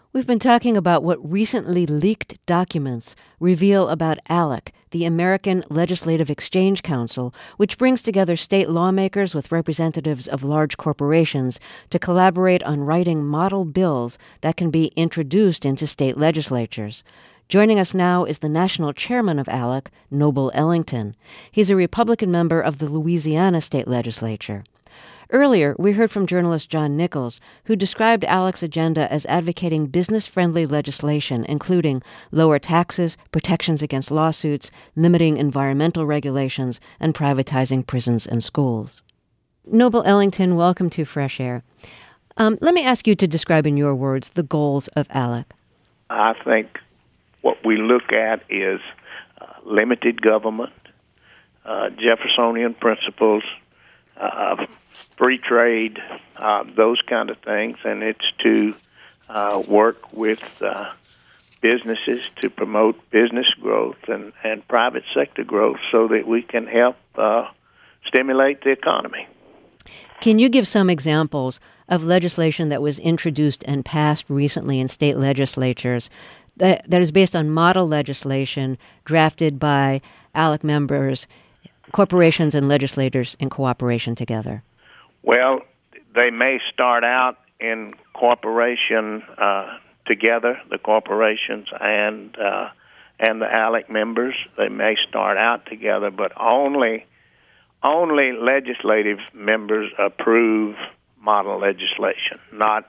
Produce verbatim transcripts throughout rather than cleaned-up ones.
We've been talking about what recently leaked documents reveal about ALEC, the American Legislative Exchange Council, which brings together state lawmakers with representatives of large corporations to collaborate on writing model bills that can be introduced into state legislatures. Joining us now is the national chairman of ALEC, Noble Ellington. He's a Republican member of the Louisiana state legislature. Earlier, we heard from journalist John Nichols, who described ALEC's agenda as advocating business-friendly legislation, including lower taxes, protections against lawsuits, limiting environmental regulations, and privatizing prisons and schools. Noble Ellington, welcome to Fresh Air. Um, let me ask you to describe in your words the goals of ALEC. I think what we look at is uh, limited government, uh, Jeffersonian principles, uh, free trade, uh, those kind of things, and it's to uh, work with uh, businesses to promote business growth and, and private sector growth so that we can help uh, stimulate the economy. Can you give some examples of legislation that was introduced and passed recently in state legislatures that, that is based on model legislation drafted by ALEC members, corporations and legislators in cooperation together? Well, they may start out in cooperation uh, together, the corporations and uh, and the ALEC members. They may start out together, but only only legislative members approve model legislation, not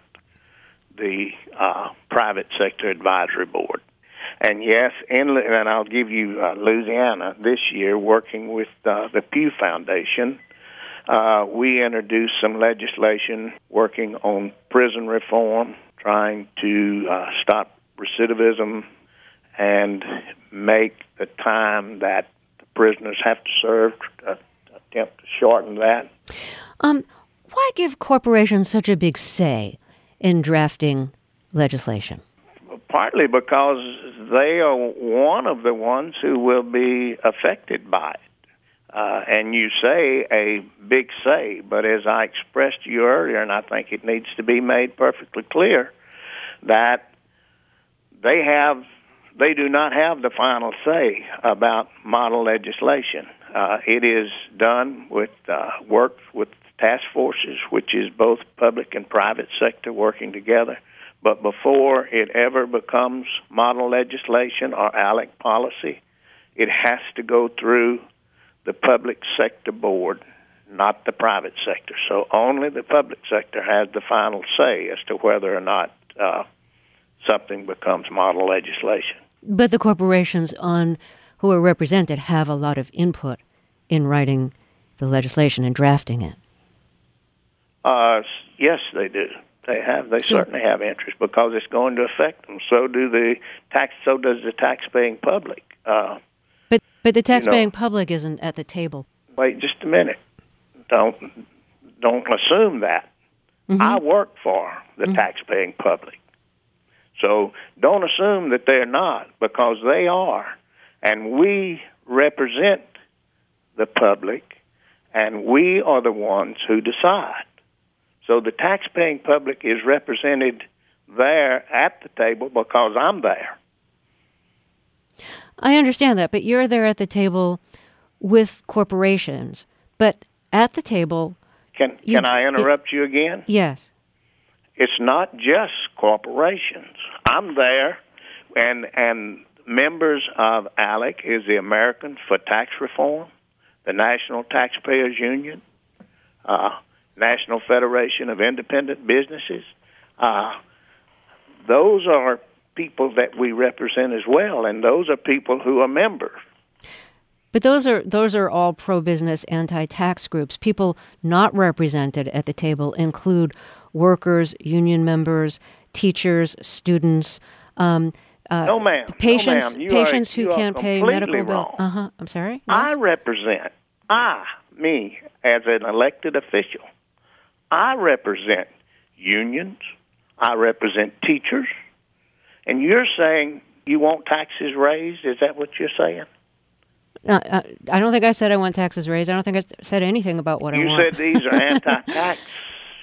the uh, private sector advisory board. And yes, in, and I'll give you uh, Louisiana this year, working with uh, the Pew Foundation. Uh, we introduced some legislation working on prison reform, trying to uh, stop recidivism and make the time that the prisoners have to serve, uh, attempt to shorten that. Um, why give corporations such a big say in drafting legislation? Partly because they are one of the ones who will be affected by it. Uh, and you say a big say, but as I expressed to you earlier, and I think it needs to be made perfectly clear, that they have, they do not have the final say about model legislation. Uh, it is done with uh, work with task forces, which is both public and private sector working together. But before it ever becomes model legislation or ALEC policy, it has to go through the public sector board, not the private sector. So only the public sector has the final say as to whether or not uh, something becomes model legislation. But the corporations on who are represented have a lot of input in writing the legislation and drafting it. Uh, yes, they do. They have. They so, certainly have interest because it's going to affect them. So do the tax. So does the tax-paying public. Uh, But but the taxpaying you know, public isn't at the table. Wait just a minute. Don't don't assume that. Mm-hmm. I work for the mm-hmm. taxpaying public. So don't assume that they're not, because they are. And we represent the public, and we are the ones who decide. So the taxpaying public is represented there at the table because I'm there. I understand that, but you're there at the table with corporations. But at the table... Can you, can I interrupt it, you again? Yes. It's not just corporations. I'm there, and and members of ALEC is the Americans for Tax Reform, the National Taxpayers Union, uh, National Federation of Independent Businesses. Uh, those are people that we represent as well, and those are people who are members. But those are those are all pro-business, anti-tax groups. People not represented at the table include workers, union members, teachers, students, um, uh, no, ma'am. patients, no, ma'am. You patients are, who you can't pay medical bills. Uh-huh. I'm sorry? Yes? I represent, I, me, as an elected official, I represent unions, I represent teachers, and you're saying you want taxes raised? Is that what you're saying? Uh, uh, I don't think I said I want taxes raised. I don't think I said anything about what you I want. You said these are anti-tax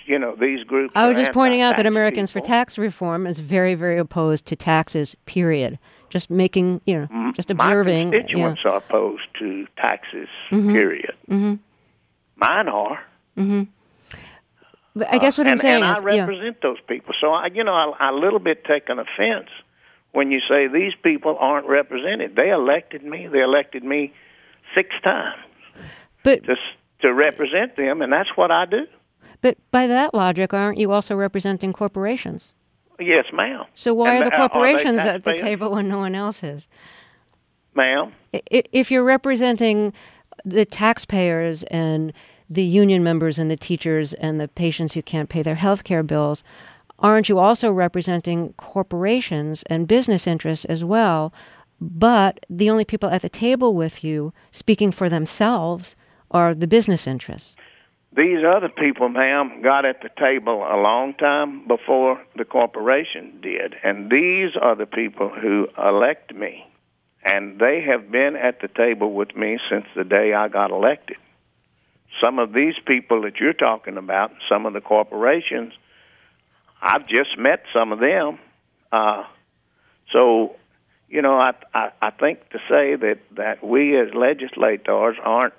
you know, these groups. I was are just pointing out that anti-tax Americans people. for Tax Reform is very, very opposed to taxes, period. Just making, you know, just observing. My constituents yeah. are opposed to taxes, mm-hmm. period. Mm-hmm. Mine are. Mm-hmm. But I guess what uh, I'm and, saying and is, I represent yeah. those people. So, I, you know, I, I a little bit take an offense when you say these people aren't represented. They elected me. They elected me six times but, to, to represent them, and that's what I do. But by that logic, aren't you also representing corporations? Yes, ma'am. So why and are the are corporations they at the table when no one else is? Ma'am? If you're representing the taxpayers and the union members and the teachers and the patients who can't pay their health care bills, aren't you also representing corporations and business interests as well? But the only people at the table with you speaking for themselves are the business interests. These other people, ma'am, got at the table a long time before the corporation did. And these are the people who elect me. And they have been at the table with me since the day I got elected. Some of these people that you're talking about, some of the corporations, I've just met some of them. Uh, so, you know, I, I I think to say that, that we as legislators aren't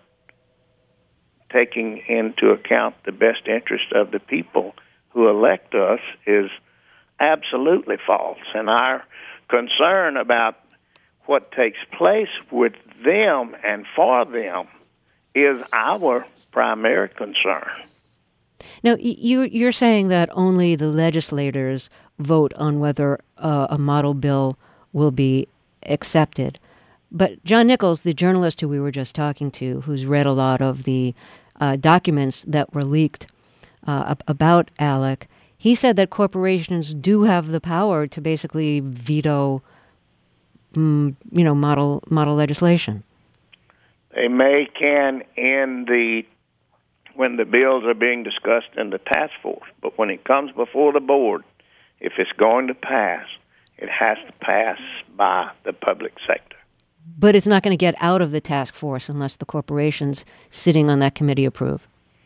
taking into account the best interest of the people who elect us is absolutely false. And our concern about what takes place with them and for them is our primary concern. Now, you, you're saying that only the legislators vote on whether uh, a model bill will be accepted. But John Nichols, the journalist who we were just talking to, who's read a lot of the uh, documents that were leaked uh, about ALEC, he said that corporations do have the power to basically veto, mm, you know, model model legislation. They may can in the when the bills are being discussed in the task force, but when it comes before the board, if it's going to pass, it has to pass by the public sector. But it's not going to get out of the task force unless the corporations sitting on that committee approve.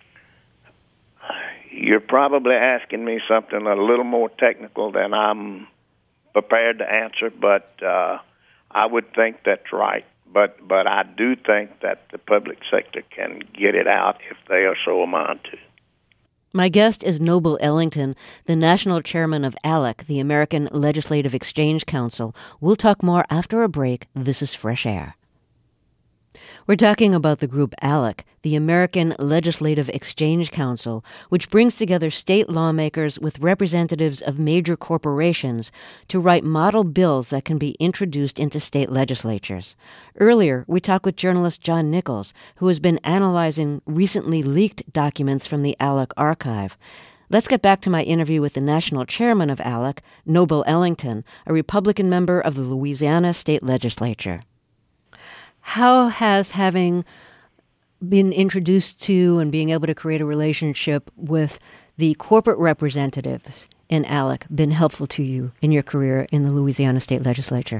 You're probably asking me something a little more technical than I'm prepared to answer, but uh, I would think that's right. But but I do think that the public sector can get it out if they are so minded to. My guest is Noble Ellington, the national chairman of ALEC, the American Legislative Exchange Council. We'll talk more after a break. This is Fresh Air. We're talking about the group ALEC, the American Legislative Exchange Council, which brings together state lawmakers with representatives of major corporations to write model bills that can be introduced into state legislatures. Earlier, we talked with journalist John Nichols, who has been analyzing recently leaked documents from the ALEC archive. Let's get back to my interview with the national chairman of ALEC, Noble Ellington, a Republican member of the Louisiana State Legislature. How has having been introduced to and being able to create a relationship with the corporate representatives in ALEC been helpful to you in your career in the Louisiana State Legislature?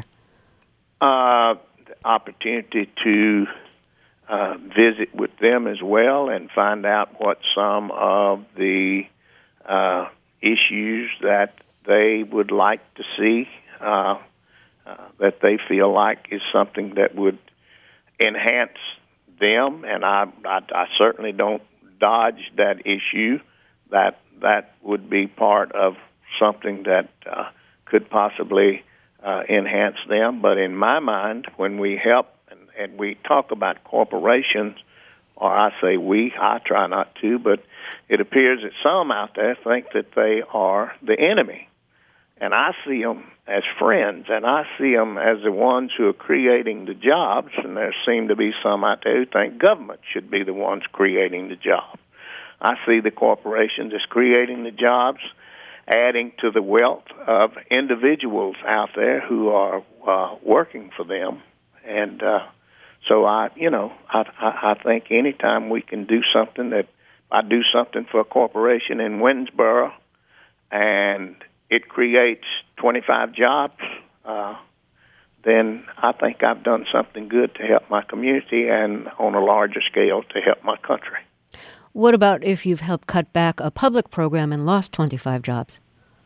Uh, the opportunity to uh, visit with them as well and find out what some of the uh, issues that they would like to see, uh, uh, that they feel like is something that would enhance them, and I, I, I certainly don't dodge that issue. That that would be part of something that uh, could possibly uh, enhance them. But in my mind, when we help and, and we talk about corporations, or I say we, I try not to, but it appears that some out there think that they are the enemy. And I see them as friends, and I see them as the ones who are creating the jobs, and there seem to be some out there who think government should be the ones creating the job. I see the corporations as creating the jobs, adding to the wealth of individuals out there who are uh, working for them. And uh, so I, you know, I, I, I think anytime we can do something that, I do something for a corporation in Winsboro, and it creates twenty-five jobs, uh, then I think I've done something good to help my community and on a larger scale to help my country. What about if you've helped cut back a public program and lost twenty-five jobs?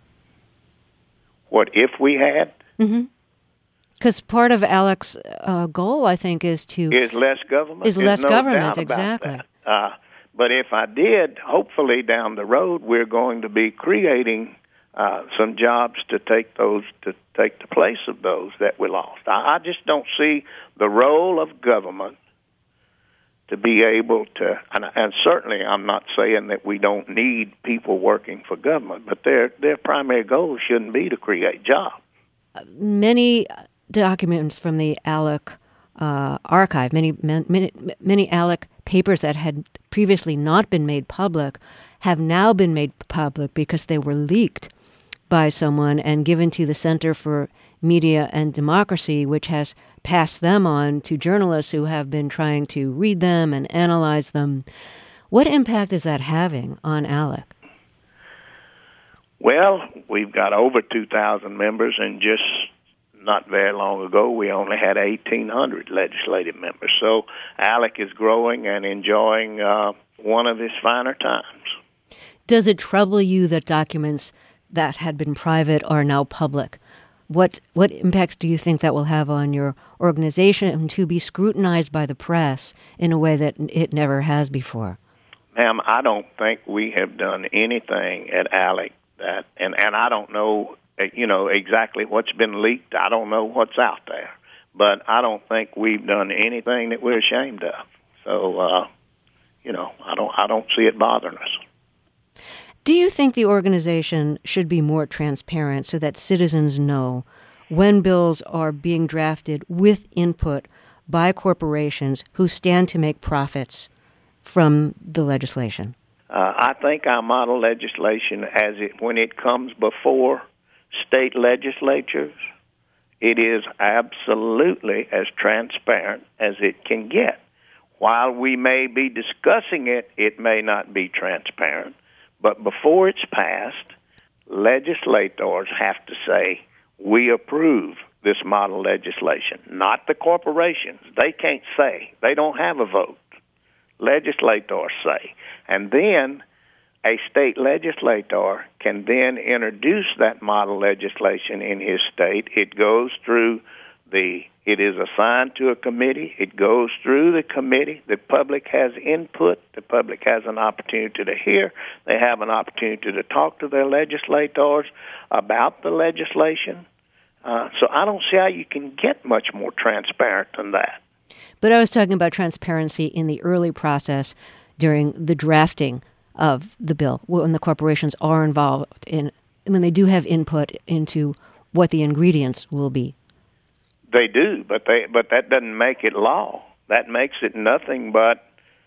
What if we had? Mm-hmm. Because part of Alec's uh, goal, I think, is to... Is less government. Is There's less no government, doubt about exactly. that. Uh, but if I did, hopefully down the road, we're going to be creating uh, some jobs to take those to take the place of those that we lost. I, I just don't see the role of government to be able to, and, and certainly I'm not saying that we don't need people working for government, but their their primary goal shouldn't be to create jobs. Many documents from the Alec uh, archive, many, many many Alec papers that had previously not been made public, have now been made public because they were leaked by someone and given to the Center for Media and Democracy, which has passed them on to journalists who have been trying to read them and analyze them. What impact is that having on Alec? Well, we've got over two thousand members, and just not very long ago, we only had eighteen hundred legislative members. So Alec is growing and enjoying uh, one of his finer times. Does it trouble you that documents that had been private are now public? What what impact do you think that will have on your organization and to be scrutinized by the press in a way that it never has before? Ma'am, I don't think we have done anything at Alec that, and, and I don't know, you know, exactly what's been leaked. I don't know what's out there, but I don't think we've done anything that we're ashamed of. So, uh, you know, I don't I don't see it bothering us. Do you think the organization should be more transparent so that citizens know when bills are being drafted with input by corporations who stand to make profits from the legislation? Uh, I think our model legislation, as it when it comes before state legislatures, it is absolutely as transparent as it can get. While we may be discussing it, it may not be transparent. But before it's passed, legislators have to say, we approve this model legislation, not the corporations. They can't say. They don't have a vote. Legislators say. And then a state legislator can then introduce that model legislation in his state. It goes through the, it is assigned to a committee. It goes through the committee. The public has input. The public has an opportunity to hear. They have an opportunity to talk to their legislators about the legislation. Uh, so I don't see how you can get much more transparent than that. But I was talking about transparency in the early process during the drafting of the bill, when the corporations are involved in, when they do have input into what the ingredients will be. They do, but they but that doesn't make it law. That makes it nothing but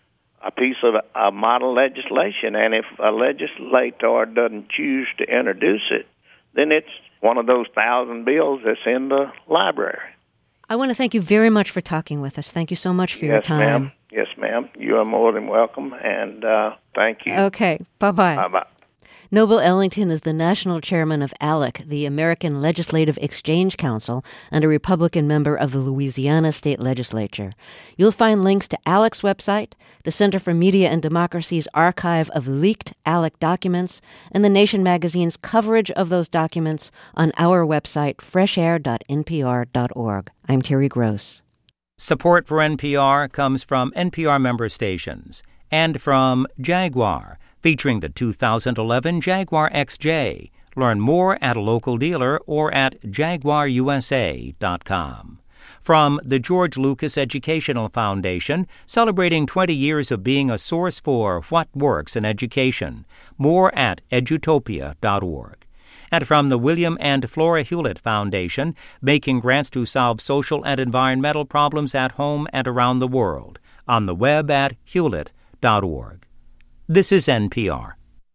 a piece of a model legislation. And if a legislator doesn't choose to introduce it, then it's one of those thousand bills that's in the library. I want to thank you very much for talking with us. Thank you so much for yes, your time. Ma'am. Yes, ma'am. You are more than welcome, and uh, thank you. Okay. Bye-bye. Bye-bye. Noble Ellington is the national chairman of ALEC, the American Legislative Exchange Council, and a Republican member of the Louisiana State Legislature. You'll find links to ALEC's website, the Center for Media and Democracy's archive of leaked ALEC documents, and The Nation magazine's coverage of those documents on our website, fresh air dot n p r dot org. I'm Terry Gross. Support for N P R comes from N P R member stations and from Jaguar, featuring the two thousand eleven Jaguar X J. Learn more at a local dealer or at jaguar u s a dot com. From the George Lucas Educational Foundation, celebrating twenty years of being a source for what works in education. More at edutopia dot org. And from the William and Flora Hewlett Foundation, making grants to solve social and environmental problems at home and around the world. On the web at hewlett dot org. This is N P R.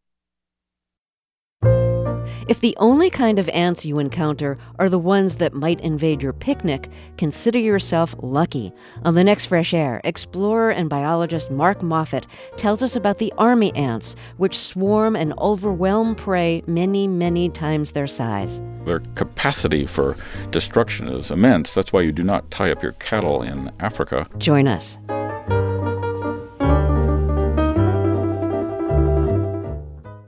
If the only kind of ants you encounter are the ones that might invade your picnic, consider yourself lucky. On the next Fresh Air, explorer and biologist Mark Moffett tells us about the army ants, which swarm and overwhelm prey many, many times their size. Their capacity for destruction is immense. That's why you do not tie up your cattle in Africa. Join us.